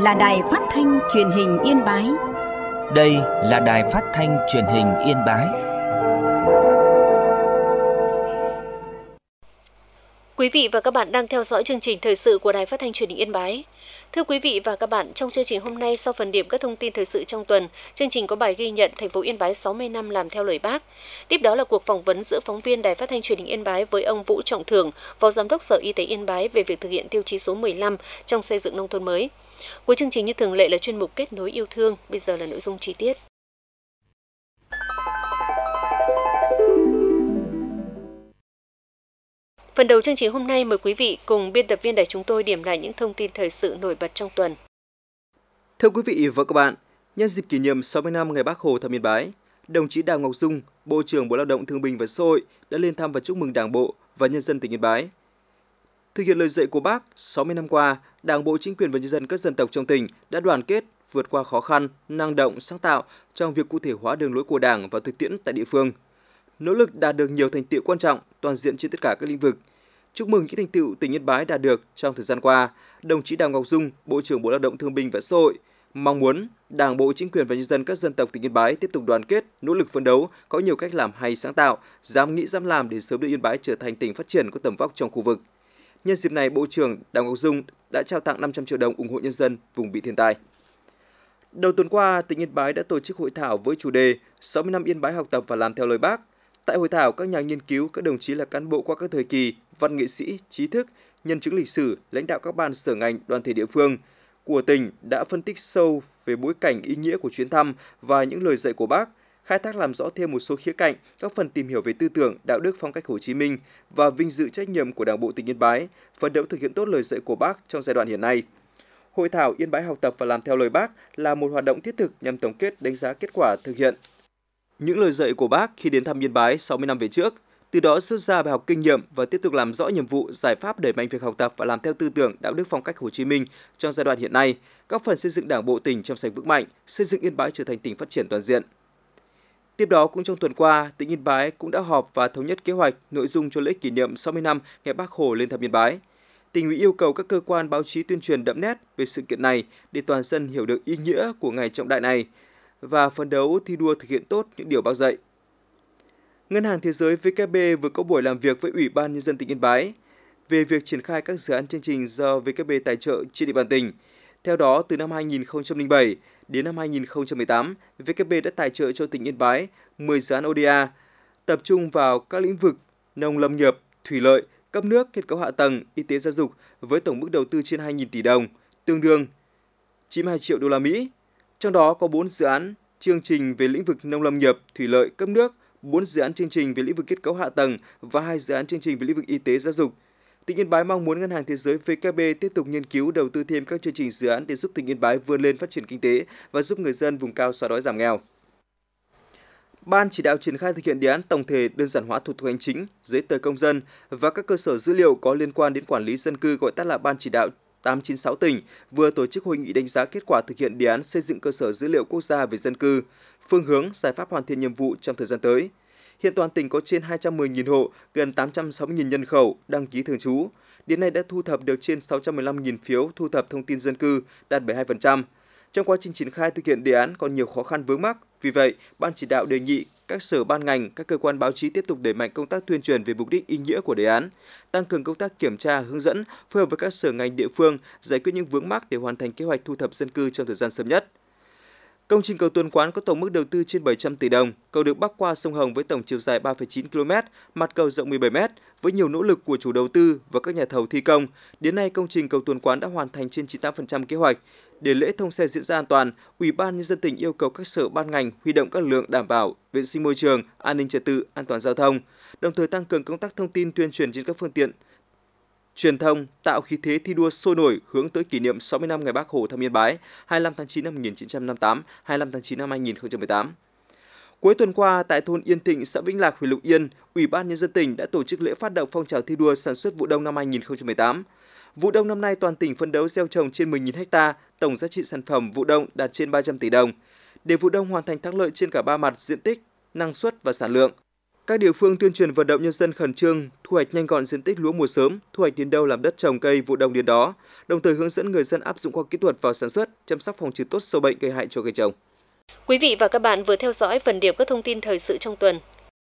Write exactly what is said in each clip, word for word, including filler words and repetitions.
là Đài Phát thanh Truyền hình Yên Bái. Đây là Đài Phát thanh Truyền hình Yên Bái. Quý vị và các bạn đang theo dõi chương trình thời sự của Đài Phát thanh Truyền hình Yên Bái. Thưa quý vị và các bạn, trong chương trình hôm nay, sau phần điểm các thông tin thời sự trong tuần, chương trình có bài ghi nhận thành phố Yên Bái sáu mươi năm làm theo lời Bác. Tiếp đó là cuộc phỏng vấn giữa phóng viên Đài Phát thanh Truyền hình Yên Bái với ông Vũ Trọng Thưởng, Phó Giám đốc Sở Y tế Yên Bái về việc thực hiện tiêu chí số mười lăm trong xây dựng nông thôn mới. Cuối chương trình như thường lệ là chuyên mục Kết nối yêu thương, bây giờ là nội dung chi tiết. Phần đầu chương trình hôm nay, mời quý vị cùng biên tập viên đài chúng tôi điểm lại những thông tin thời sự nổi bật trong tuần. Thưa quý vị và các bạn, nhân dịp kỷ niệm sáu mươi năm ngày Bác Hồ thăm Yên Bái, đồng chí Đào Ngọc Dung, Bộ trưởng Bộ Lao động Thương binh và Xã hội đã lên thăm và chúc mừng Đảng bộ và nhân dân tỉnh Yên Bái. Thực hiện lời dạy của Bác, sáu mươi năm qua, Đảng bộ, chính quyền và nhân dân các dân tộc trong tỉnh đã đoàn kết, vượt qua khó khăn, năng động, sáng tạo trong việc cụ thể hóa đường lối của Đảng và thực tiễn tại địa phương. Nỗ lực đạt được nhiều thành tựu quan trọng, toàn diện trên tất cả các lĩnh vực. Chúc mừng những thành tựu tỉnh Yên Bái đạt được trong thời gian qua, đồng chí Đào Ngọc Dung, Bộ trưởng Bộ Lao động Thương binh và Xã hội mong muốn Đảng bộ, chính quyền và nhân dân các dân tộc tỉnh Yên Bái tiếp tục đoàn kết, nỗ lực phấn đấu, có nhiều cách làm hay sáng tạo, dám nghĩ dám làm để sớm đưa Yên Bái trở thành tỉnh phát triển có tầm vóc trong khu vực. Nhân dịp này, Bộ trưởng Đào Ngọc Dung đã trao tặng năm trăm triệu đồng ủng hộ nhân dân vùng bị thiên tai. Đầu tuần qua, tỉnh Yên Bái đã tổ chức hội thảo với chủ đề sáu mươi năm Yên Bái học tập và làm theo lời Bác. Tại hội thảo, các nhà nghiên cứu, các đồng chí là cán bộ qua các thời kỳ, văn nghệ sĩ, trí thức, nhân chứng lịch sử, lãnh đạo các ban sở ngành, đoàn thể địa phương của tỉnh đã phân tích sâu về bối cảnh, ý nghĩa của chuyến thăm và những lời dạy của Bác, khai thác làm rõ thêm một số khía cạnh, các phần tìm hiểu về tư tưởng, đạo đức, phong cách Hồ Chí Minh và vinh dự trách nhiệm của Đảng bộ tỉnh Yên Bái, phấn đấu thực hiện tốt lời dạy của Bác trong giai đoạn hiện nay. Hội thảo Yên Bái học tập và làm theo lời Bác là một hoạt động thiết thực nhằm tổng kết, đánh giá kết quả thực hiện những lời dạy của Bác khi đến thăm Yên Bái sáu mươi năm về trước, từ đó rút ra bài học kinh nghiệm và tiếp tục làm rõ nhiệm vụ, giải pháp đẩy mạnh việc học tập và làm theo tư tưởng, đạo đức, phong cách Hồ Chí Minh trong giai đoạn hiện nay, góp phần xây dựng Đảng bộ tỉnh trong sạch vững mạnh, xây dựng Yên Bái trở thành tỉnh phát triển toàn diện. Tiếp đó, cũng trong tuần qua, tỉnh Yên Bái cũng đã họp và thống nhất kế hoạch, nội dung cho lễ kỷ niệm sáu mươi năm ngày Bác Hồ lên thăm Yên Bái. Tỉnh ủy yêu cầu các cơ quan báo chí tuyên truyền đậm nét về sự kiện này để toàn dân hiểu được ý nghĩa của ngày trọng đại này và phấn đấu thi đua thực hiện tốt những điều Bác dạy. Ngân hàng Thế giới vê kép bê vừa có buổi làm việc với Ủy ban Nhân dân tỉnh Yên Bái về việc triển khai các dự án chương trình do vê kép bê tài trợ trên địa bàn tỉnh. Theo đó, từ năm hai nghìn không trăm lẻ bảy đến năm hai nghìn không trăm mười tám, vê kép bê đã tài trợ cho tỉnh Yên Bái mười dự án ô đê a, tập trung vào các lĩnh vực nông lâm nghiệp, thủy lợi, cấp nước, kết cấu hạ tầng, y tế giáo dục với tổng mức đầu tư trên hai nghìn tỷ đồng, tương đương chín mươi hai triệu đô la Mỹ. Trong đó có bốn dự án chương trình về lĩnh vực nông lâm nghiệp, thủy lợi, cấp nước, bốn dự án chương trình về lĩnh vực kết cấu hạ tầng và hai dự án chương trình về lĩnh vực y tế giáo dục. Tỉnh Yên Bái mong muốn Ngân hàng Thế giới vê kép bê tiếp tục nghiên cứu đầu tư thêm các chương trình dự án để giúp tỉnh Yên Bái vươn lên phát triển kinh tế và giúp người dân vùng cao xóa đói giảm nghèo. Ban chỉ đạo triển khai thực hiện đề án tổng thể đơn giản hóa thủ tục hành chính, giấy tờ công dân và các cơ sở dữ liệu có liên quan đến quản lý dân cư, gọi tắt là Ban chỉ đạo tám chín sáu tỉnh vừa tổ chức hội nghị đánh giá kết quả thực hiện đề án xây dựng cơ sở dữ liệu quốc gia về dân cư, phương hướng, giải pháp hoàn thiện nhiệm vụ trong thời gian tới. Hiện toàn tỉnh có trên hai trăm mười nghìn hộ, gần tám trăm sáu mươi nghìn nhân khẩu đăng ký thường trú. Đến nay đã thu thập được trên sáu trăm mười lăm nghìn phiếu thu thập thông tin dân cư, đạt bảy mươi hai phần trăm. Trong quá trình triển khai thực hiện đề án còn nhiều khó khăn vướng mắc, vì vậy, Ban chỉ đạo đề nghị các sở ban ngành, các cơ quan báo chí tiếp tục đẩy mạnh công tác tuyên truyền về mục đích, ý nghĩa của đề án, tăng cường công tác kiểm tra, hướng dẫn, phối hợp với các sở ngành địa phương giải quyết những vướng mắc để hoàn thành kế hoạch thu thập dân cư trong thời gian sớm nhất. Công trình cầu Tuần Quán có tổng mức đầu tư trên bảy trăm tỷ đồng, cầu được bắc qua sông Hồng với tổng chiều dài ba phẩy chín ki lô mét, mặt cầu rộng mười bảy mét. Với nhiều nỗ lực của chủ đầu tư và các nhà thầu thi công, đến nay công trình cầu Tuần Quán đã hoàn thành trên chín mươi tám phần trăm kế hoạch. Để lễ thông xe diễn ra an toàn, Ủy ban Nhân dân tỉnh yêu cầu các sở ban ngành huy động các lực lượng đảm bảo vệ sinh môi trường, an ninh trật tự, an toàn giao thông, đồng thời tăng cường công tác thông tin tuyên truyền trên các phương tiện truyền thông, tạo khí thế thi đua sôi nổi hướng tới kỷ niệm sáu mươi năm ngày Bác Hồ thăm Yên Bái, hai mươi lăm tháng chín năm một nghìn chín trăm năm mươi tám, hai mươi lăm tháng chín năm hai nghìn không trăm mười tám. Cuối tuần qua, tại thôn Yên Thịnh, xã Vĩnh Lạc, huyện Lục Yên, Ủy ban Nhân dân tỉnh đã tổ chức lễ phát động phong trào thi đua sản xuất vụ đông năm hai nghìn không trăm mười tám. Vụ đông năm nay toàn tỉnh phấn đấu gieo trồng trên mười nghìn ha, tổng giá trị sản phẩm vụ đông đạt trên ba trăm tỷ đồng. Để vụ đông hoàn thành thắng lợi trên cả ba mặt diện tích, năng suất và sản lượng, Các địa phương tuyên truyền vận động nhân dân khẩn trương thu hoạch nhanh gọn diện tích lúa mùa sớm, thu hoạch đến đâu làm đất trồng cây vụ đông đến đó, đồng thời hướng dẫn người dân áp dụng khoa học kỹ thuật vào sản xuất, chăm sóc phòng trừ tốt sâu bệnh gây hại cho cây trồng. Quý vị và các bạn vừa theo dõi phần điểm các thông tin thời sự trong tuần.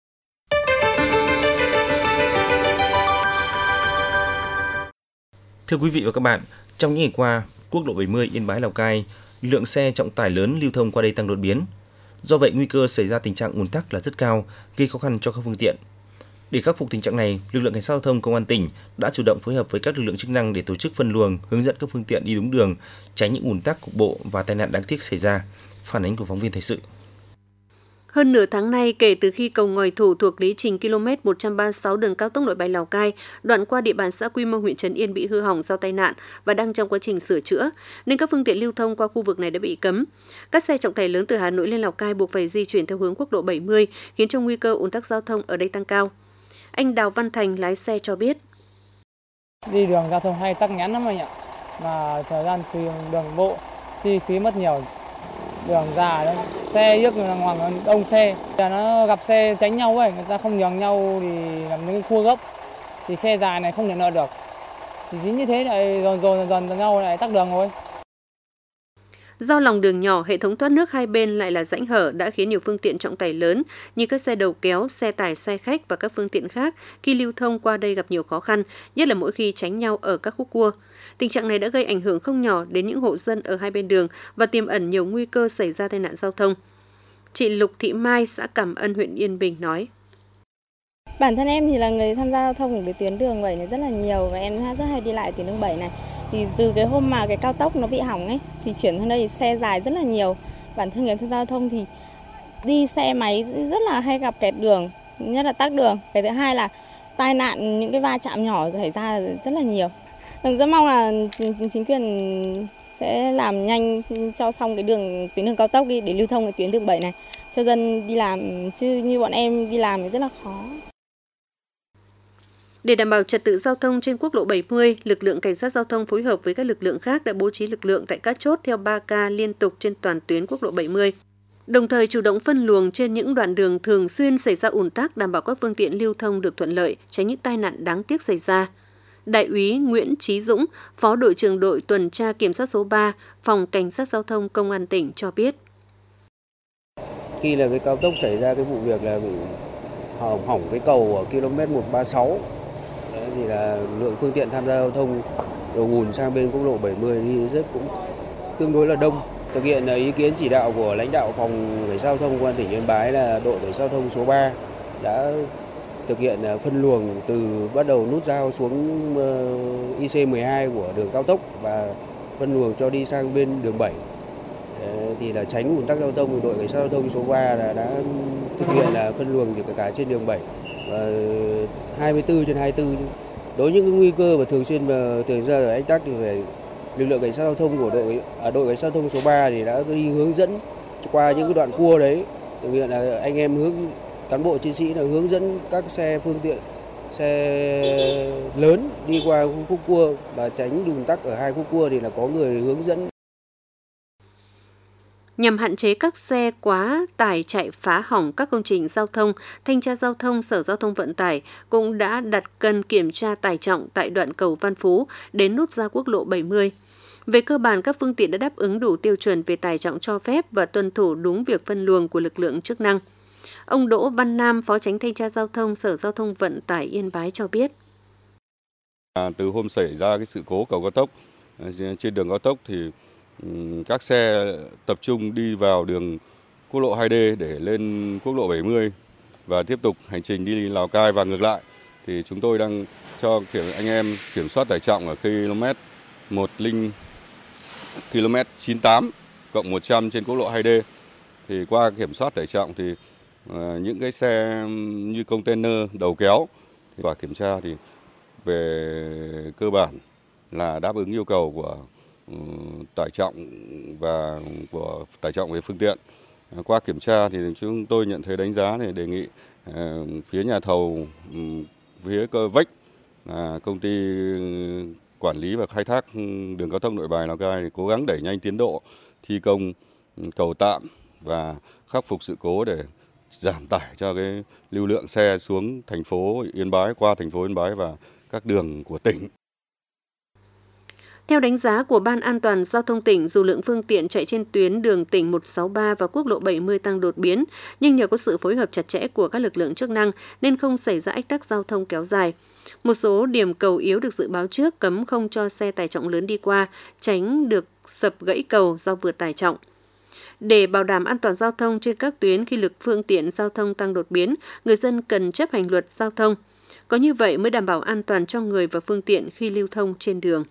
Thưa quý vị và các bạn, trong những ngày qua, quốc lộ bảy mươi Yên Bái Lào Cai, lượng xe trọng tải lớn lưu thông qua đây tăng đột biến. Do vậy, nguy cơ xảy ra tình trạng ùn tắc là rất cao, gây khó khăn cho các phương tiện. Để khắc phục tình trạng này, lực lượng cảnh sát giao thông công an tỉnh đã chủ động phối hợp với các lực lượng chức năng để tổ chức phân luồng, hướng dẫn các phương tiện đi đúng đường, tránh những ùn tắc cục bộ và tai nạn đáng tiếc xảy ra. Phản ánh của phóng viên thời sự. Hơn nửa tháng nay, kể từ khi cầu Ngòi Thủ thuộc lý trình ki lô mét một trăm ba mươi sáu đường cao tốc Nội Bài Lào Cai, đoạn qua địa bàn xã Quy Mơ, huyện Trấn Yên bị hư hỏng do tai nạn và đang trong quá trình sửa chữa, nên các phương tiện lưu thông qua khu vực này đã bị cấm. Các xe trọng tải lớn từ Hà Nội lên Lào Cai buộc phải di chuyển theo hướng quốc lộ bảy mươi, khiến cho nguy cơ ùn tắc giao thông ở đây tăng cao. Anh Đào Văn Thành, lái xe cho biết. Đi đường giao thông hay tắc nghẽn lắm anh ạ, mà thời gian phí đường bộ, chi phí mất nhiều. Đường dài đấy, xe yếc hoàng đông xe, nó gặp xe tránh nhau ấy, người ta không nhường nhau thì làm những cua gốc, thì xe dài này không thể nợ được, chỉ chính như thế lại dồn dồn dần dần nhau lại tắc đường thôi. Do lòng đường nhỏ, hệ thống thoát nước hai bên lại là rãnh hở đã khiến nhiều phương tiện trọng tải lớn như các xe đầu kéo, xe tải, xe khách và các phương tiện khác khi lưu thông qua đây gặp nhiều khó khăn, nhất là mỗi khi tránh nhau ở các khúc cua. Tình trạng này đã gây ảnh hưởng không nhỏ đến những hộ dân ở hai bên đường và tiềm ẩn nhiều nguy cơ xảy ra tai nạn giao thông. Chị Lục Thị Mai, xã Cảm Ân, huyện Yên Bình nói. Bản thân em thì là người tham gia giao thông ở cái tuyến đường bảy này rất là nhiều và em rất hay đi lại tuyến đường bảy này. Thì từ cái hôm mà cái cao tốc nó bị hỏng ấy thì chuyển sang đây xe dài rất là nhiều. Bản thân người tham gia giao thông thì đi xe máy rất là hay gặp kẹt đường, nhất là tắc đường. Cái thứ hai là tai nạn, những cái va chạm nhỏ xảy ra rất là nhiều. Mình rất mong là chính quyền sẽ làm nhanh cho xong cái đường tuyến đường cao tốc đi để lưu thông cái tuyến đường bảy này cho dân đi làm, chứ như bọn em đi làm thì rất là khó. Để đảm bảo trật tự giao thông trên quốc lộ bảy mươi, lực lượng cảnh sát giao thông phối hợp với các lực lượng khác đã bố trí lực lượng tại các chốt theo ba ca liên tục trên toàn tuyến quốc lộ bảy mươi. Đồng thời chủ động phân luồng trên những đoạn đường thường xuyên xảy ra ùn tắc, đảm bảo các phương tiện lưu thông được thuận lợi, tránh những tai nạn đáng tiếc xảy ra. Đại úy Nguyễn Chí Dũng, Phó đội trưởng đội tuần tra kiểm soát số ba, Phòng Cảnh sát Giao thông Công an tỉnh cho biết. Khi là cái cao tốc xảy ra cái vụ việc là bị hỏng hỏng cái cầu ở ki lô mét một trăm ba mươi sáu, đấy, thì là lượng phương tiện tham gia giao thông đổ ùn sang bên quốc lộ bảy mươi đi rất cũng tương đối là đông. Thực hiện ý kiến chỉ đạo của lãnh đạo Phòng Cảnh sát Giao thông Công an tỉnh Yên Bái là đội cảnh sát giao thông số ba đã thực hiện phân luồng từ bắt đầu nút giao xuống i xê mười hai của đường cao tốc và phân luồng cho đi sang bên đường bảy. Thì là tránh ùn tắc giao thông, đội cảnh sát giao thông số ba là đã thực hiện là phân luồng cả, cả trên đường bảy và hai mươi tư trên hai mươi tư. Đối với những nguy cơ và thường xuyên mà thường ra là ách tắc thì phải lực lượng cảnh sát giao thông của đội à, đội cảnh sát giao thông số ba thì đã đi hướng dẫn qua những cái đoạn cua đấy, thực hiện là anh em hướng cán bộ chiến sĩ là hướng dẫn các xe phương tiện xe lớn đi qua khúc cua và tránh ùn tắc ở hai khúc cua thì là có người hướng dẫn. Nhằm hạn chế các xe quá tải chạy phá hỏng các công trình giao thông, Thanh tra Giao thông Sở Giao thông Vận tải cũng đã đặt cân kiểm tra tải trọng tại đoạn cầu Văn Phú đến nút giao quốc lộ bảy mươi. Về cơ bản, các phương tiện đã đáp ứng đủ tiêu chuẩn về tải trọng cho phép và tuân thủ đúng việc phân luồng của lực lượng chức năng. Ông Đỗ Văn Nam, Phó Chánh Thanh tra Giao thông Sở Giao thông Vận tải Yên Bái cho biết. À, từ hôm xảy ra cái sự cố cầu cao tốc, trên đường cao tốc thì các xe tập trung đi vào đường quốc lộ hai D để lên quốc lộ bảy mươi và tiếp tục hành trình đi Lào Cai và ngược lại. Thì chúng tôi đang cho kiểm anh em kiểm soát tải trọng ở km một không km chín mươi tám cộng một trăm trên quốc lộ hai D. Thì qua kiểm soát tải trọng thì uh, những cái xe như container đầu kéo thì qua kiểm tra thì về cơ bản là đáp ứng yêu cầu của tải trọng và của tải trọng về phương tiện. Qua kiểm tra thì chúng tôi nhận thấy đánh giá để đề nghị uh, phía nhà thầu, um, phía cơ vách là công ty quản lý và khai thác đường cao tốc Nội Bài Lào Cai thì cố gắng đẩy nhanh tiến độ thi công cầu tạm và khắc phục sự cố để giảm tải cho cái lưu lượng xe xuống thành phố Yên Bái, qua thành phố Yên Bái và các đường của tỉnh. Theo đánh giá của Ban An toàn Giao thông tỉnh, dù lượng phương tiện chạy trên tuyến đường tỉnh một sáu ba và quốc lộ bảy mươi tăng đột biến, nhưng nhờ có sự phối hợp chặt chẽ của các lực lượng chức năng nên không xảy ra ách tắc giao thông kéo dài. Một số điểm cầu yếu được dự báo trước cấm không cho xe tải trọng lớn đi qua, tránh được sập gãy cầu do vượt tải trọng. Để bảo đảm an toàn giao thông trên các tuyến khi lực phương tiện giao thông tăng đột biến, người dân cần chấp hành luật giao thông. Có như vậy mới đảm bảo an toàn cho người và phương tiện khi lưu thông trên đường.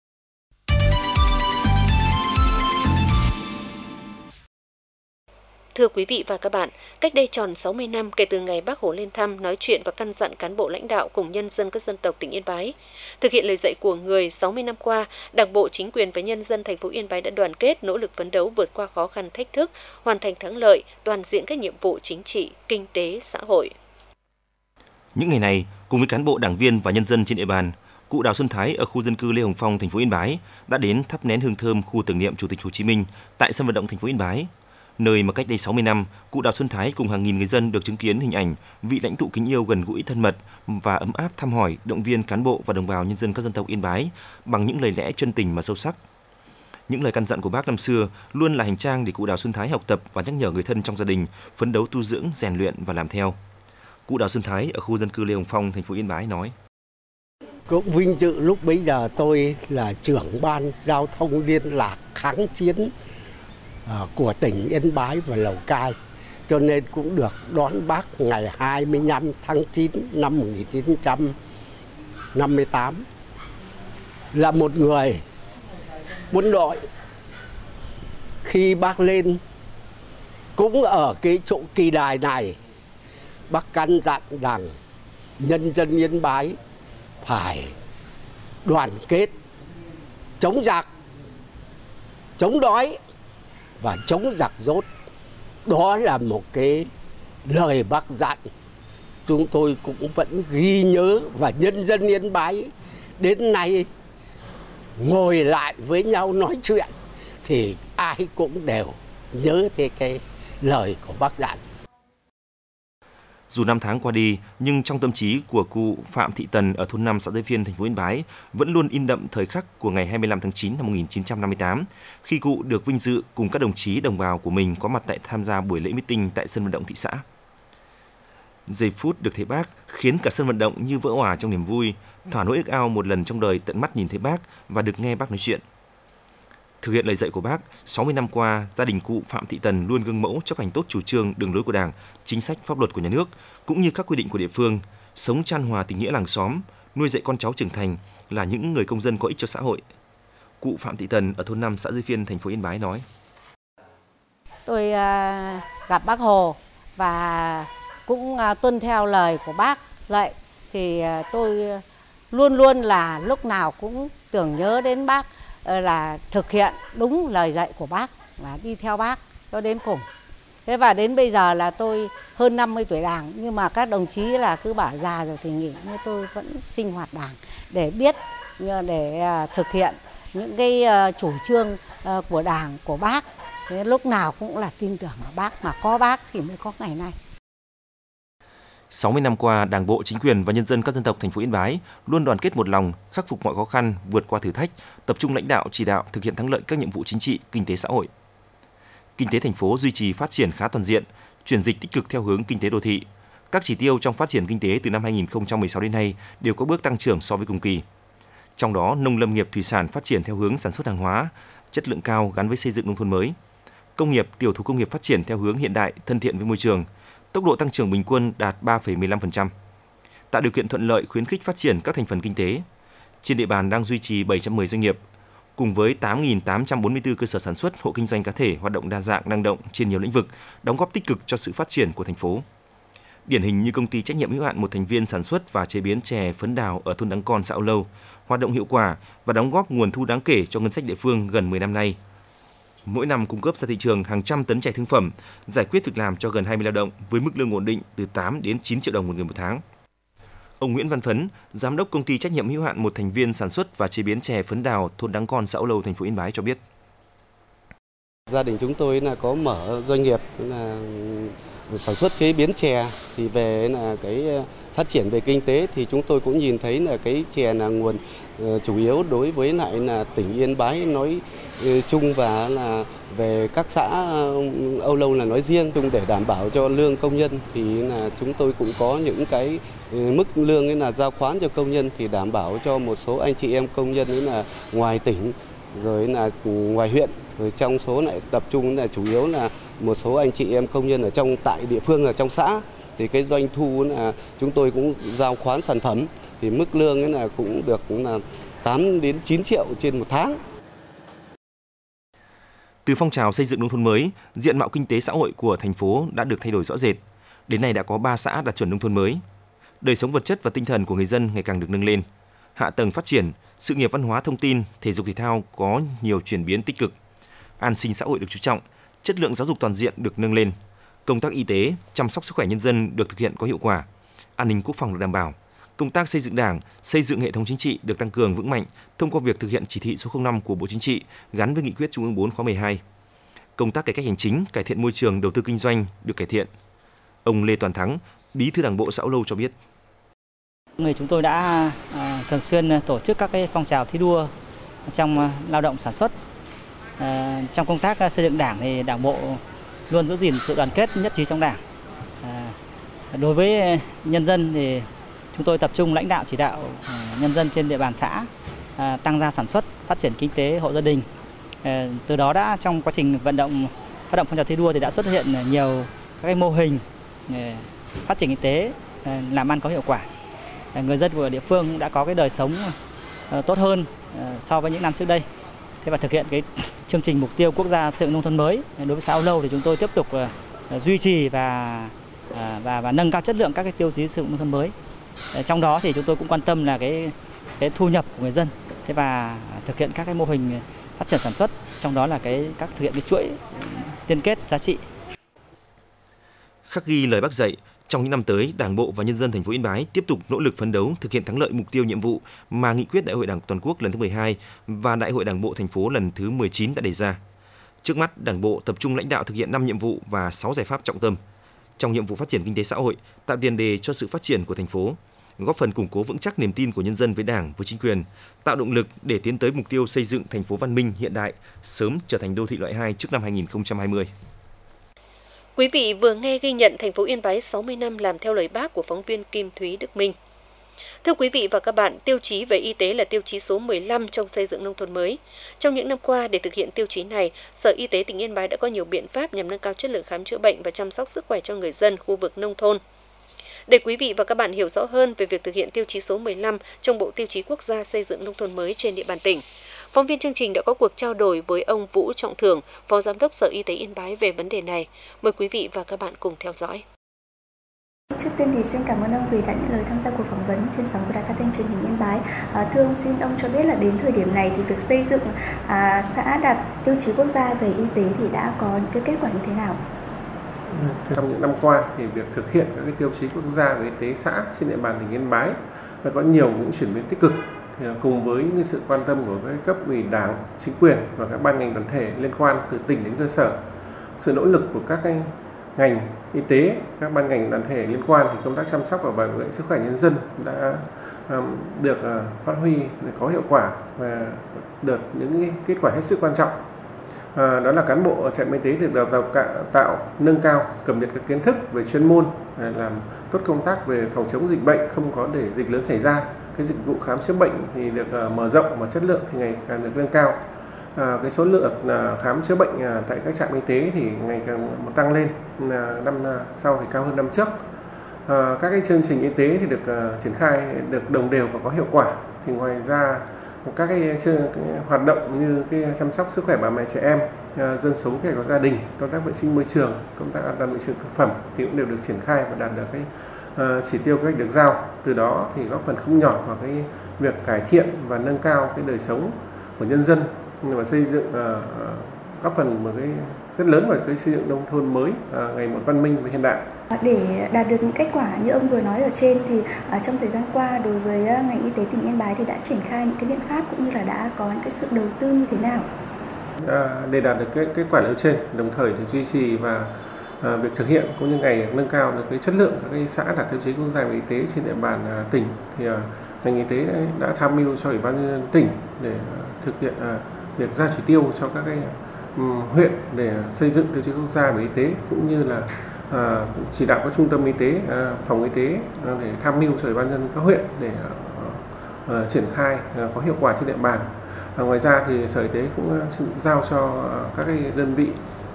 Thưa quý vị và các bạn, cách đây tròn sáu mươi năm kể từ ngày Bác Hồ lên thăm, nói chuyện và căn dặn cán bộ lãnh đạo cùng nhân dân các dân tộc tỉnh Yên Bái. Thực hiện lời dạy của người, sáu mươi năm qua, Đảng bộ, chính quyền và nhân dân thành phố Yên Bái đã đoàn kết, nỗ lực phấn đấu vượt qua khó khăn thách thức, hoàn thành thắng lợi, toàn diện các nhiệm vụ chính trị, kinh tế, xã hội. Những ngày này, cùng với cán bộ, đảng viên và nhân dân trên địa bàn, cụ Đào Xuân Thái ở khu dân cư Lê Hồng Phong, thành phố Yên Bái đã đến thắp nén hương thơm khu tưởng niệm Chủ tịch Hồ Chí Minh tại sân vận động thành phố Yên Bái, nơi mà cách đây sáu mươi năm, cụ Đào Xuân Thái cùng hàng nghìn người dân được chứng kiến hình ảnh vị lãnh tụ kính yêu gần gũi thân mật và ấm áp thăm hỏi, động viên cán bộ và đồng bào nhân dân các dân tộc Yên Bái bằng những lời lẽ chân tình mà sâu sắc. Những lời căn dặn của Bác năm xưa luôn là hành trang để cụ Đào Xuân Thái học tập và nhắc nhở người thân trong gia đình phấn đấu tu dưỡng, rèn luyện và làm theo. Cụ Đào Xuân Thái ở khu dân cư Lê Hồng Phong, thành phố Yên Bái nói: Cũng vinh dự lúc bấy giờ tôi là trưởng ban giao thông liên lạc kháng chiến của tỉnh Yên Bái và Lào Cai, cho nên cũng được đón Bác ngày hai mươi lăm tháng chín năm một nghìn chín trăm năm mươi tám. Là một người quân đội, khi Bác lên cũng ở cái chỗ kỳ đài này, Bác căn dặn rằng nhân dân Yên Bái phải đoàn kết, chống giặc, chống đói và chống giặc dốt. Đó là một cái lời Bác dặn, chúng tôi cũng vẫn ghi nhớ, và nhân dân Yên Bái đến nay ngồi lại với nhau nói chuyện thì ai cũng đều nhớ thế cái lời của Bác dặn. Dù năm tháng qua đi, nhưng trong tâm trí của cụ Phạm Thị Tần ở thôn năm xã Giới Phiên, thành phố Yên Bái vẫn luôn in đậm thời khắc của ngày hai mươi lăm tháng chín năm một nghìn chín trăm năm mươi tám, khi cụ được vinh dự cùng các đồng chí đồng bào của mình có mặt tại tham gia buổi lễ meeting tại sân vận động thị xã. Giây phút được thấy Bác khiến cả sân vận động như vỡ òa trong niềm vui, thỏa nỗi ước ao một lần trong đời tận mắt nhìn thấy Bác và được nghe Bác nói chuyện. Thực hiện lời dạy của Bác, sáu mươi năm qua, gia đình cụ Phạm Thị Tần luôn gương mẫu chấp hành tốt chủ trương, đường lối của Đảng, chính sách pháp luật của nhà nước, cũng như các quy định của địa phương, sống chan hòa tình nghĩa làng xóm, nuôi dạy con cháu trưởng thành là những người công dân có ích cho xã hội. Cụ Phạm Thị Tần ở thôn năm xã Giới Phiên, thành phố Yên Bái nói: Tôi uh, gặp Bác Hồ và cũng uh, tuân theo lời của Bác dạy, thì uh, tôi uh, luôn luôn là lúc nào cũng tưởng nhớ đến Bác, là thực hiện đúng lời dạy của Bác và đi theo Bác cho đến cùng. Thế và đến bây giờ là tôi hơn năm mươi tuổi Đảng, nhưng mà các đồng chí là cứ bảo già rồi thì nghỉ, nhưng tôi vẫn sinh hoạt Đảng để biết, để thực hiện những cái chủ trương của Đảng, của Bác. Thế lúc nào cũng là tin tưởng vào Bác, mà có Bác thì mới có ngày nay. sáu mươi năm qua, Đảng bộ, chính quyền và nhân dân các dân tộc thành phố Yên Bái luôn đoàn kết một lòng, khắc phục mọi khó khăn, vượt qua thử thách, tập trung lãnh đạo, chỉ đạo thực hiện thắng lợi các nhiệm vụ chính trị, kinh tế xã hội. Kinh tế thành phố duy trì phát triển khá toàn diện, chuyển dịch tích cực theo hướng kinh tế đô thị. Các chỉ tiêu trong phát triển kinh tế từ năm hai nghìn không trăm mười sáu đến nay đều có bước tăng trưởng so với cùng kỳ. Trong đó, nông lâm nghiệp thủy sản phát triển theo hướng sản xuất hàng hóa, chất lượng cao gắn với xây dựng nông thôn mới. Công nghiệp, tiểu thủ công nghiệp phát triển theo hướng hiện đại, thân thiện với môi trường. Tốc độ tăng trưởng bình quân đạt ba phẩy mười lăm phần trăm. Tạo điều kiện thuận lợi khuyến khích phát triển các thành phần kinh tế. Trên địa bàn đang duy trì bảy trăm mười doanh nghiệp, cùng với tám nghìn tám trăm bốn mươi tư cơ sở sản xuất, hộ kinh doanh cá thể hoạt động đa dạng, năng động trên nhiều lĩnh vực, đóng góp tích cực cho sự phát triển của thành phố. Điển hình như công ty trách nhiệm hữu hạn một thành viên sản xuất và chế biến chè Phấn Đào ở thôn Đắng Con, xã Âu Lâu, hoạt động hiệu quả và đóng góp nguồn thu đáng kể cho ngân sách địa phương gần mười năm nay. Mỗi năm cung cấp ra thị trường hàng trăm tấn chè thương phẩm, giải quyết việc làm cho gần hai mươi lao động với mức lương ổn định từ tám đến chín triệu đồng một người một tháng. Ông Nguyễn Văn Phấn, giám đốc công ty trách nhiệm hữu hạn một thành viên sản xuất và chế biến chè Phấn Đào, thôn Đắng Con, xã Âu Lâu, thành phố Yên Bái cho biết: Gia đình chúng tôi là có mở doanh nghiệp là sản xuất chế biến chè, thì về là cái phát triển về kinh tế thì chúng tôi cũng nhìn thấy là cái chè là nguồn uh, chủ yếu đối với lại là tỉnh Yên Bái nói uh, chung và là về các xã uh, Âu Lâu là nói riêng, chung để đảm bảo cho lương công nhân thì là chúng tôi cũng có những cái uh, mức lương ấy là giao khoán cho công nhân thì đảm bảo cho một số anh chị em công nhân ấy là ngoài tỉnh rồi là ngoài huyện, rồi trong số lại tập trung là chủ yếu là một số anh chị em công nhân ở trong tại địa phương ở trong xã. Thì cái doanh thu là chúng tôi cũng giao khoán sản phẩm thì mức lương ấy là cũng được là tám đến chín triệu trên một tháng. Từ phong trào xây dựng nông thôn mới, diện mạo kinh tế xã hội của thành phố đã được thay đổi rõ rệt. Đến nay đã có ba xã đạt chuẩn nông thôn mới. Đời sống vật chất và tinh thần của người dân ngày càng được nâng lên. Hạ tầng phát triển, sự nghiệp văn hóa thông tin, thể dục thể thao có nhiều chuyển biến tích cực. An sinh xã hội được chú trọng, chất lượng giáo dục toàn diện được nâng lên. Công tác y tế, chăm sóc sức khỏe nhân dân được thực hiện có hiệu quả, an ninh quốc phòng được đảm bảo, công tác xây dựng Đảng, xây dựng hệ thống chính trị được tăng cường vững mạnh thông qua việc thực hiện chỉ thị số không năm của Bộ Chính trị gắn với nghị quyết Trung ương bốn khóa mười hai. Công tác cải cách hành chính, cải thiện môi trường đầu tư kinh doanh được cải thiện. Ông Lê Toàn Thắng, Bí thư Đảng bộ xã Âu Lâu cho biết. Người chúng tôi đã à, thường xuyên tổ chức các cái phong trào thi đua trong à, lao động sản xuất. À, trong công tác à, xây dựng Đảng thì Đảng bộ luôn giữ gìn sự đoàn kết nhất trí trong Đảng. À, đối với nhân dân thì chúng tôi tập trung lãnh đạo chỉ đạo à, nhân dân trên địa bàn xã à, tăng gia sản xuất, phát triển kinh tế hộ gia đình. À, từ đó đã trong quá trình vận động phát động phong trào thi đua thì đã xuất hiện nhiều các cái mô hình à, phát triển kinh tế à, làm ăn có hiệu quả. À, người dân của địa phương đã có cái đời sống à, tốt hơn à, so với những năm trước đây. Thế và thực hiện cái chương trình mục tiêu quốc gia xây dựng nông thôn mới đối với xã Âu Lâu thì chúng tôi tiếp tục uh, duy trì và uh, và và nâng cao chất lượng các cái tiêu chí xây dựng nông thôn mới. Uh, trong đó thì chúng tôi cũng quan tâm là cái cái thu nhập của người dân. Thế và thực hiện các cái mô hình phát triển sản xuất, trong đó là cái các thực hiện cái chuỗi liên kết giá trị. Khắc ghi lời Bác dạy, trong những năm tới, Đảng bộ và nhân dân thành phố Yên Bái tiếp tục nỗ lực phấn đấu thực hiện thắng lợi mục tiêu nhiệm vụ mà nghị quyết Đại hội Đảng toàn quốc lần thứ mười hai và Đại hội Đảng bộ thành phố lần thứ mười chín đã đề ra. Trước mắt, Đảng bộ tập trung lãnh đạo thực hiện năm nhiệm vụ và sáu giải pháp trọng tâm. Trong nhiệm vụ phát triển kinh tế xã hội, tạo tiền đề cho sự phát triển của thành phố, góp phần củng cố vững chắc niềm tin của nhân dân với Đảng, với chính quyền, tạo động lực để tiến tới mục tiêu xây dựng thành phố văn minh hiện đại, sớm trở thành đô thị loại hai trước năm hai nghìn không trăm hai mươi. Quý vị vừa nghe ghi nhận thành phố Yên Bái sáu mươi năm làm theo lời Bác của phóng viên Kim Thúy Đức Minh. Thưa quý vị và các bạn, tiêu chí về y tế là tiêu chí số mười lăm trong xây dựng nông thôn mới. Trong những năm qua, để thực hiện tiêu chí này, Sở Y tế tỉnh Yên Bái đã có nhiều biện pháp nhằm nâng cao chất lượng khám chữa bệnh và chăm sóc sức khỏe cho người dân khu vực nông thôn. Để quý vị và các bạn hiểu rõ hơn về việc thực hiện tiêu chí số mười lăm trong Bộ Tiêu chí Quốc gia xây dựng nông thôn mới trên địa bàn tỉnh, phóng viên chương trình đã có cuộc trao đổi với ông Vũ Trọng Thưởng, Phó Giám đốc Sở Y tế Yên Bái về vấn đề này. Mời quý vị và các bạn cùng theo dõi. Trước tiên thì xin cảm ơn ông vì đã nhận lời tham gia cuộc phỏng vấn trên sóng của Đài Phát thanh Truyền hình Yên Bái. À, thưa ông, xin ông cho biết là đến thời điểm này thì việc xây dựng à, xã đạt tiêu chí quốc gia về y tế thì đã có những cái kết quả như thế nào? Trong những năm qua thì việc thực hiện các cái tiêu chí quốc gia về y tế xã trên địa bàn tỉnh Yên Bái đã có nhiều những chuyển biến tích cực. Thì cùng với những sự quan tâm của các cấp ủy Đảng, chính quyền và các ban ngành đoàn thể liên quan từ tỉnh đến cơ sở, sự nỗ lực của các cái ngành y tế, các ban ngành đoàn thể liên quan thì công tác chăm sóc và bảo vệ sức khỏe nhân dân đã um, được uh, phát huy để có hiệu quả và được những kết quả hết sức quan trọng. À, đó là cán bộ trạm y tế được đào tạo, tạo, tạo nâng cao, cập nhật các kiến thức về chuyên môn, làm tốt công tác về phòng chống dịch bệnh, không có để dịch lớn xảy ra. Cái dịch vụ khám chữa bệnh thì được uh, mở rộng và chất lượng thì ngày càng được nâng cao. À, cái số lượng uh, khám chữa bệnh uh, tại các trạm y tế thì ngày càng tăng lên, uh, năm uh, sau thì cao hơn năm trước. À, các cái chương trình y tế thì được uh, triển khai được đồng đều và có hiệu quả. Thì ngoài ra các cái, cái hoạt động như cái chăm sóc sức khỏe bà mẹ trẻ em, uh, dân số kể có gia đình, công tác vệ sinh môi trường, công tác an toàn vệ sinh thực phẩm thì cũng đều được triển khai và đạt được cái uh, chỉ tiêu cách được giao. Từ đó thì góp phần không nhỏ vào cái việc cải thiện và nâng cao cái đời sống của nhân dân và xây dựng uh, góp phần một cái rất lớn vào cái xây dựng nông thôn mới uh, ngày một văn minh và hiện đại. Để đạt được những kết quả như ông vừa nói ở trên thì uh, trong thời gian qua đối với uh, ngành y tế tỉnh Yên Bái thì đã triển khai những cái biện pháp cũng như là đã có những cái sự đầu tư như thế nào? À, để đạt được cái kết quả nêu trên, đồng thời thì duy trì và À, việc thực hiện cũng như ngày nâng cao được cái chất lượng các cái xã đạt tiêu chí quốc gia về y tế trên địa bàn à, tỉnh thì à, ngành y tế đã, đã tham mưu cho Ủy ban nhân dân tỉnh để à, thực hiện à, việc giao chỉ tiêu cho các cái um, huyện để xây dựng tiêu chí quốc gia về y tế, cũng như là à, chỉ đạo các trung tâm y tế, à, phòng y tế à, để tham mưu cho Ủy ban nhân dân các huyện để à, à, triển khai à, có hiệu quả trên địa bàn. À, ngoài ra thì Sở Y tế cũng giao cho các cái đơn vị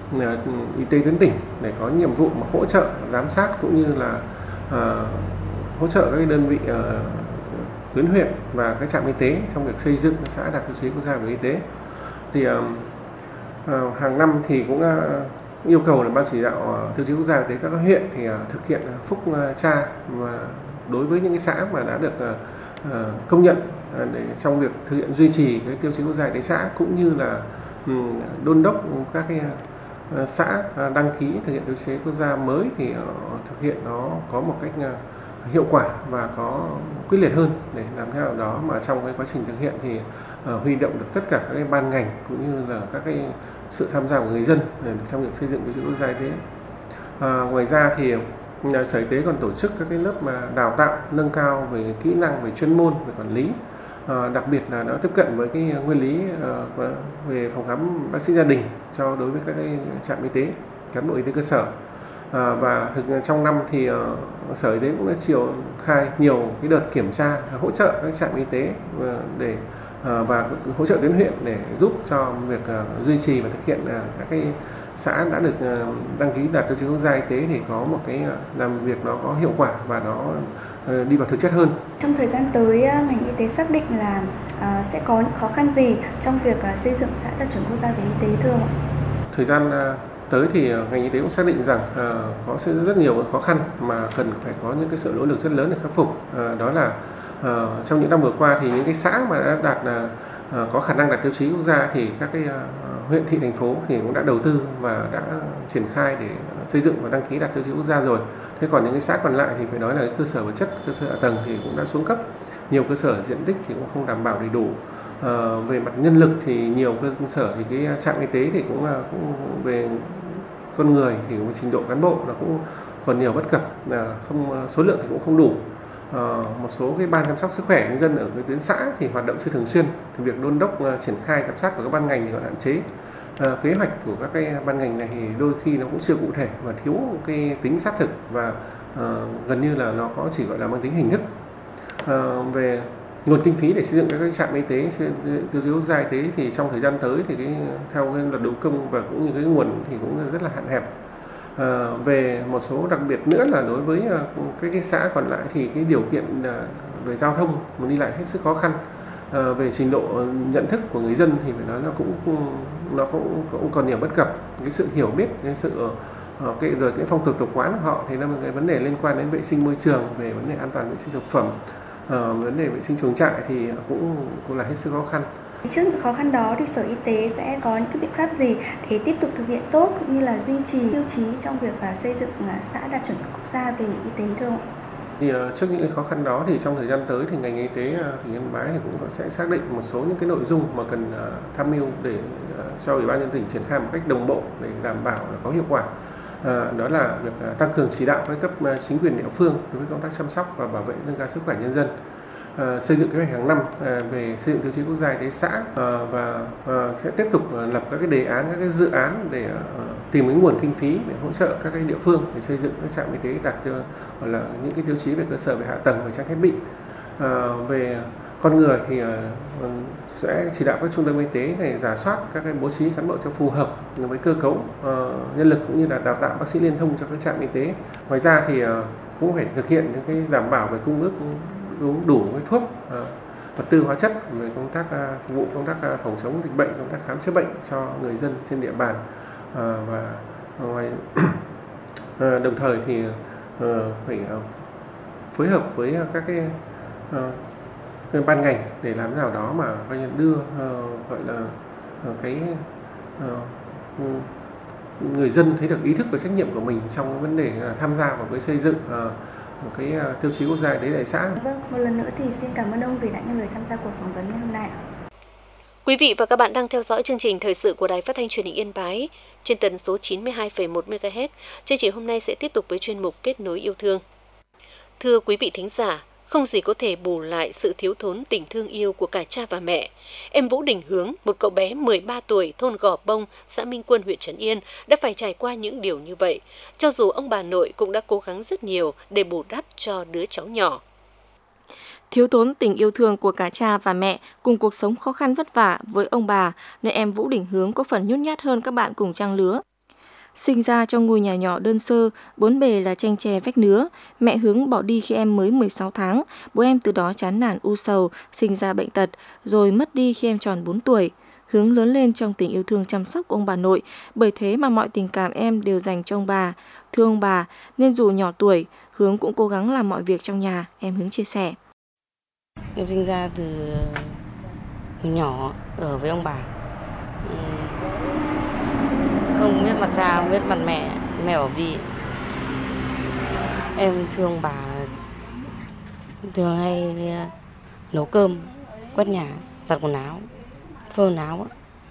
y tế tuyến tỉnh để có nhiệm vụ mà hỗ trợ giám sát cũng như là uh, hỗ trợ các cái đơn vị uh, tuyến huyện và các trạm y tế trong việc xây dựng xã đạt tiêu chí quốc gia về y tế. Thì uh, uh, hàng năm thì cũng uh, yêu cầu là ban chỉ đạo uh, tiêu chí quốc gia về y tế các huyện thì uh, thực hiện uh, phúc uh, tra và đối với những cái xã mà đã được uh, uh, công nhận uh, để trong việc thực hiện duy trì cái tiêu chí quốc gia về y tế xã, cũng như là um, đôn đốc các cái xã đăng ký thực hiện tiêu chí quốc gia mới thì thực hiện nó có một cách hiệu quả và có quyết liệt hơn, để làm thế nào đó mà trong cái quá trình thực hiện thì huy động được tất cả các cái ban ngành cũng như là các cái sự tham gia của người dân trong việc xây dựng tiêu chí quốc gia y tế. À, ngoài ra thì Sở Y tế còn tổ chức các cái lớp mà đào tạo nâng cao về kỹ năng về chuyên môn về quản lý. À, đặc biệt là đã tiếp cận với cái nguyên lý uh, về phòng khám bác sĩ gia đình cho đối với các cái trạm y tế, cán bộ y tế cơ sở. À, và thực trong năm thì uh, Sở Y tế cũng đã triển khai nhiều cái đợt kiểm tra hỗ trợ các trạm y tế uh, để uh, và hỗ trợ tuyến huyện để giúp cho việc uh, duy trì và thực hiện uh, các cái xã đã được uh, đăng ký đạt tiêu chí quốc gia y tế thì có một cái uh, làm việc nó có hiệu quả và nó uh, đi vào thực chất hơn. Trong thời gian tới, ngành y tế xác định là uh, sẽ có những khó khăn gì trong việc uh, xây dựng xã đạt chuẩn quốc gia về y tế thưa ông ạ? Thời gian uh, tới thì ngành y tế cũng xác định rằng uh, có sẽ rất nhiều khó khăn mà cần phải có những cái sự nỗ lực rất lớn để khắc phục. Uh, đó là uh, trong những năm vừa qua thì những cái xã mà đã đạt uh, có khả năng đạt tiêu chí quốc gia thì các cái uh, huyện thị thành phố thì cũng đã đầu tư và đã triển khai để xây dựng và đăng ký đạt tiêu chí quốc gia rồi. Thế còn những cái xã còn lại thì phải nói là cái cơ sở vật chất, cơ sở hạ tầng thì cũng đã xuống cấp. Nhiều cơ sở diện tích thì cũng không đảm bảo đầy đủ. À, về mặt nhân lực thì nhiều cơ sở thì cái trạm y tế thì cũng là cũng về con người thì trình độ cán bộ nó cũng còn nhiều bất cập, là không số lượng thì cũng không đủ. À, một số cái ban chăm sóc sức khỏe nhân dân ở cái tuyến xã thì hoạt động chưa thường xuyên, thì việc đôn đốc uh, triển khai giám sát của các ban ngành thì còn hạn chế. À, kế hoạch của các cái ban ngành này thì đôi khi nó cũng chưa cụ thể và thiếu cái tính xác thực và uh, gần như là nó có chỉ gọi là mang tính hình thức. Uh, về nguồn kinh phí để xây dựng các cái trạm y tế tiêu chí quốc gia y tế thì trong thời gian tới thì cái theo cái luật đầu công và cũng như cái nguồn thì cũng rất là hạn hẹp. À, về một số đặc biệt nữa là đối với uh, các cái xã còn lại thì cái điều kiện uh, về giao thông mà đi lại hết sức khó khăn. À, về trình độ nhận thức của người dân thì phải nói nó cũng nó cũng, cũng còn nhiều bất cập, cái sự hiểu biết, cái sự uh, cái rồi cái phong tục tập quán của họ thì là một cái vấn đề liên quan đến vệ sinh môi trường, về vấn đề an toàn vệ sinh thực phẩm, uh, vấn đề vệ sinh chuồng trại thì cũng cũng là hết sức khó khăn. Trước những khó khăn đó thì Sở Y tế sẽ có những cái biện pháp gì để tiếp tục thực hiện tốt cũng như là duy trì tiêu chí trong việc uh, xây dựng uh, xã đạt chuẩn quốc gia về y tế thưa ông ạ? Thì uh, trước những cái khó khăn đó thì trong thời gian tới thì ngành y tế uh, tỉnh Yên Bái thì cũng sẽ xác định một số những cái nội dung mà cần uh, tham mưu để uh, cho Ủy ban nhân dân tỉnh triển khai một cách đồng bộ để đảm bảo là có hiệu quả. Uh, đó là việc uh, tăng cường chỉ đạo các cấp uh, chính quyền địa phương đối với công tác chăm sóc và bảo vệ nâng cao sức khỏe nhân dân. Uh, xây dựng kế hoạch hàng năm uh, về xây dựng tiêu chí quốc gia y tế xã uh, và uh, sẽ tiếp tục uh, lập các cái đề án, các cái dự án để uh, tìm cái nguồn kinh phí để hỗ trợ các cái địa phương để xây dựng các trạm y tế đạt tiêu hoặc là những cái tiêu chí về cơ sở, về hạ tầng, về trang thiết bị. Uh, về con người thì uh, sẽ chỉ đạo các trung tâm y tế này rà soát các cái bố trí cán bộ cho phù hợp với cơ cấu uh, nhân lực cũng như là đào tạo bác sĩ liên thông cho các trạm y tế. Ngoài ra thì uh, cũng phải thực hiện những cái đảm bảo về cung ứng uống đủ cái thuốc, uh, vật tư hóa chất về công tác uh, phục vụ công tác uh, phòng chống dịch bệnh, công tác khám chữa bệnh cho người dân trên địa bàn. Uh, và ngoài uh, đồng thời thì uh, phải uh, phối hợp với uh, các cái, uh, cái ban ngành để làm thế nào đó mà coi như đưa uh, gọi là uh, cái uh, người dân thấy được ý thức và trách nhiệm của mình trong cái vấn đề uh, tham gia vào cái xây dựng uh, một cái uh, tiêu chí quốc gia y tế tại xã. Vâng, một lần nữa thì xin cảm ơn ông vì đã nhận lời tham gia cuộc phỏng vấn ngày hôm nay. Quý vị và các bạn đang theo dõi chương trình thời sự của Đài Phát thanh Truyền hình Yên Bái trên tần số chín mươi hai phẩy một mê ga héc. Chương trình hôm nay sẽ tiếp tục với chuyên mục Kết nối yêu thương. Thưa quý vị thính giả, không gì có thể bù lại sự thiếu thốn tình thương yêu của cả cha và mẹ. Em Vũ Đình Hướng, một cậu bé mười ba tuổi, thôn Gò Bông, xã Minh Quân, huyện Trấn Yên, đã phải trải qua những điều như vậy, cho dù ông bà nội cũng đã cố gắng rất nhiều để bù đắp cho đứa cháu nhỏ. Thiếu thốn tình yêu thương của cả cha và mẹ cùng cuộc sống khó khăn vất vả với ông bà, nên em Vũ Đình Hướng có phần nhút nhát hơn các bạn cùng trang lứa. Sinh ra trong ngôi nhà nhỏ đơn sơ, bốn bề là tranh tre vách nứa. Mẹ Hướng bỏ đi khi em mới mười sáu tháng, bố em từ đó chán nản u sầu, sinh ra bệnh tật, rồi mất đi khi em tròn bốn tuổi. Hướng lớn lên trong tình yêu thương chăm sóc của ông bà nội, bởi thế mà mọi tình cảm em đều dành cho ông bà. Thương ông bà, nên dù nhỏ tuổi, Hướng cũng cố gắng làm mọi việc trong nhà, em Hướng chia sẻ. Em sinh ra từ nhỏ ở với ông bà, không biết mặt cha, không biết mặt mẹ, mẹ bỏ đi. Em thương bà, thường hay nấu cơm, quét nhà, giặt quần áo, phơi áo.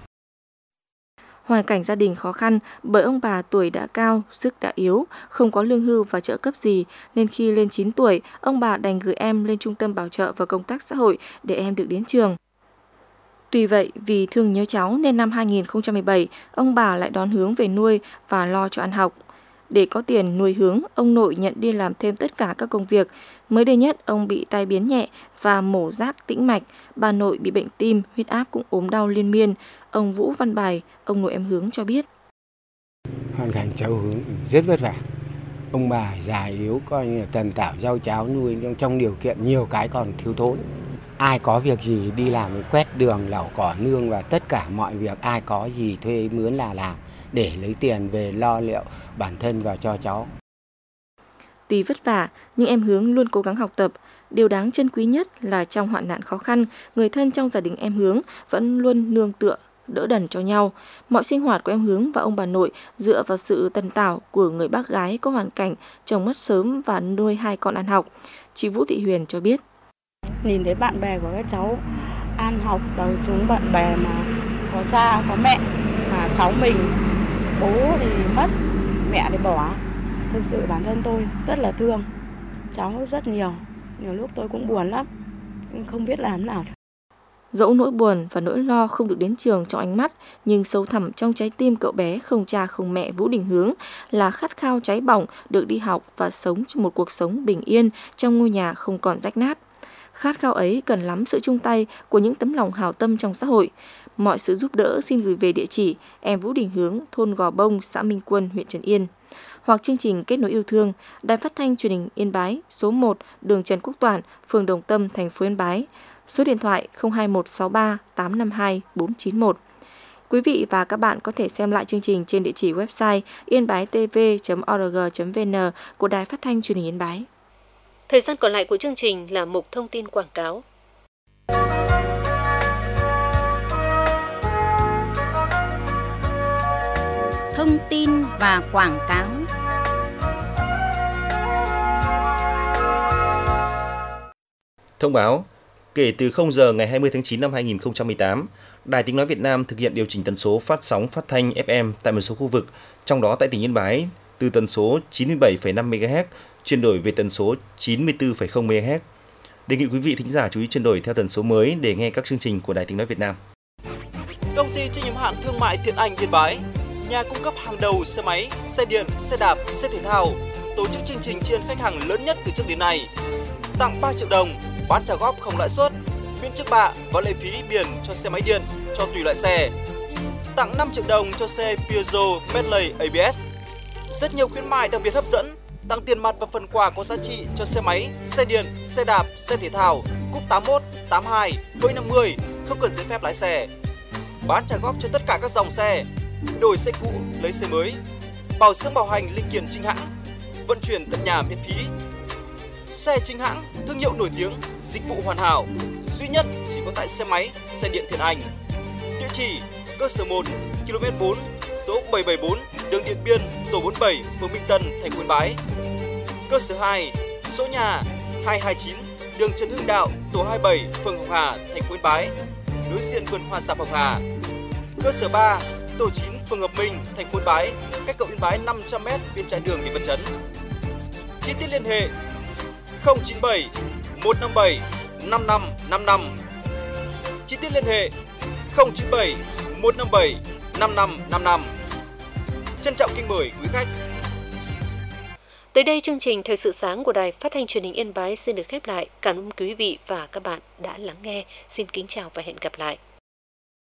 Hoàn cảnh gia đình khó khăn bởi ông bà tuổi đã cao, sức đã yếu, không có lương hưu và trợ cấp gì, nên khi lên chín tuổi, ông bà đành gửi em lên trung tâm bảo trợ và công tác xã hội để em được đến trường. Tuy vậy, vì thương nhớ cháu nên năm hai nghìn không trăm mười bảy, ông bà lại đón Hướng về nuôi và lo cho ăn học. Để có tiền nuôi Hướng, ông nội nhận đi làm thêm tất cả các công việc. Mới đây nhất, ông bị tai biến nhẹ và mổ giáp tĩnh mạch. Bà nội bị bệnh tim, huyết áp cũng ốm đau liên miên. Ông Vũ Văn Bài, ông nội em Hướng cho biết. Hoàn cảnh cháu Hướng rất vất vả. Ông bà già yếu, coi như là tần tảo rau cháo nuôi, nhưng trong điều kiện nhiều cái còn thiếu thốn. Ai có việc gì đi làm quét đường, lau cỏ nương và tất cả mọi việc ai có gì thuê mướn là làm để lấy tiền về lo liệu bản thân và cho cháu. Tuy vất vả, nhưng em Hướng luôn cố gắng học tập. Điều đáng trân quý nhất là trong hoạn nạn khó khăn, người thân trong gia đình em Hướng vẫn luôn nương tựa, đỡ đần cho nhau. Mọi sinh hoạt của em Hướng và ông bà nội dựa vào sự tần tảo của người bác gái có hoàn cảnh chồng mất sớm và nuôi hai con ăn học. Chị Vũ Thị Huyền cho biết. Nhìn thấy bạn bè của các cháu ăn học, đầu chúng bạn bè mà có cha, có mẹ, mà cháu mình, bố thì mất, mẹ thì bỏ. Thực sự bản thân tôi rất là thương cháu rất nhiều. Nhiều lúc tôi cũng buồn lắm, không biết làm nào. Dẫu nỗi buồn và nỗi lo không được đến trường trong ánh mắt, nhưng sâu thẳm trong trái tim cậu bé không cha không mẹ Vũ Đình Hướng là khát khao cháy bỏng được đi học và sống trong một cuộc sống bình yên trong ngôi nhà không còn rách nát. Khát khao ấy cần lắm sự chung tay của những tấm lòng hảo tâm trong xã hội. Mọi sự giúp đỡ xin gửi về địa chỉ em Vũ Đình Hướng, thôn Gò Bông, xã Minh Quân, huyện Trấn Yên. Hoặc chương trình Kết nối yêu thương, Đài Phát thanh Truyền hình Yên Bái, số một, đường Trần Quốc Toản, phường Đồng Tâm, thành phố Yên Bái. Số điện thoại không hai một sáu ba tám năm hai bốn chín một. Quý vị và các bạn có thể xem lại chương trình trên địa chỉ website yên-bái-tv chấm org chấm vn của Đài Phát thanh Truyền hình Yên Bái. Thời gian còn lại của chương trình là mục thông tin quảng cáo. Thông tin và quảng cáo. Thông báo, kể từ không giờ ngày hai mươi tháng chín năm hai nghìn không trăm mười tám, Đài Tiếng nói Việt Nam thực hiện điều chỉnh tần số phát sóng phát thanh ép em tại một số khu vực, trong đó tại tỉnh Yên Bái từ tần số chín mươi bảy phẩy năm mê ga héc chuyển đổi về tần số chín mươi tư phẩy không mê ga héc. Đề nghị quý vị thính giả chú ý chuyển đổi theo tần số mới để nghe các chương trình của Đài Tiếng nói Việt Nam. Công ty trách nhiệm hạn thương mại Thiện Anh Yên Bái, nhà cung cấp hàng đầu xe máy, xe điện, xe đạp, xe thể thao, tổ chức chương trình tri ân khách hàng lớn nhất từ trước đến nay. Tặng ba triệu đồng, bán trả góp không lãi suất, miễn trước bạ và lệ phí biển cho xe máy điện cho tùy loại xe. Tặng năm triệu đồng cho xe Peugeot Medley a bê ét. Rất nhiều khuyến mại đặc biệt hấp dẫn, tặng tiền mặt và phần quà có giá trị cho xe máy, xe điện, xe đạp, xe thể thao, cúp tám mốt, tám hai, lỗi năm mươi, không cần giấy phép lái xe. Bán trả góp cho tất cả các dòng xe, đổi xe cũ lấy xe mới, bảo dưỡng bảo hành linh kiện chính hãng, vận chuyển tận nhà miễn phí. Xe chính hãng, thương hiệu nổi tiếng, dịch vụ hoàn hảo, duy nhất chỉ có tại xe máy, xe điện Thiện Anh. Địa chỉ cơ sở một, ki lô mét bốn, số bảy bảy bốn, đường Điện Biên, tổ bốn mươi bảy, phường Minh Tân, thành phố Yên Bái. Cơ sở hai, số nhà hai hai chín, đường Trần Hưng Đạo, tổ hai mươi bảy, phường Hồng Hà, thành phố Yên Bái. đối diện vườn hoa Dạp Hồng Hà. Cơ sở ba, tổ chín, phường Hợp Minh, thành phố Yên Bái, cách cầu Yên Bái năm trăm mét bên trái đường Lý Văn Chấn. Chi tiết liên hệ không chín bảy một năm bảy năm năm năm năm. Chi tiết liên hệ không chín bảy một năm bảy năm năm năm năm. Trân trọng kính mời quý khách. Tới đây chương trình Thời sự sáng của Đài Phát thanh Truyền hình Yên Bái xin được khép lại. Cảm ơn quý vị và các bạn đã lắng nghe. Xin kính chào và hẹn gặp lại.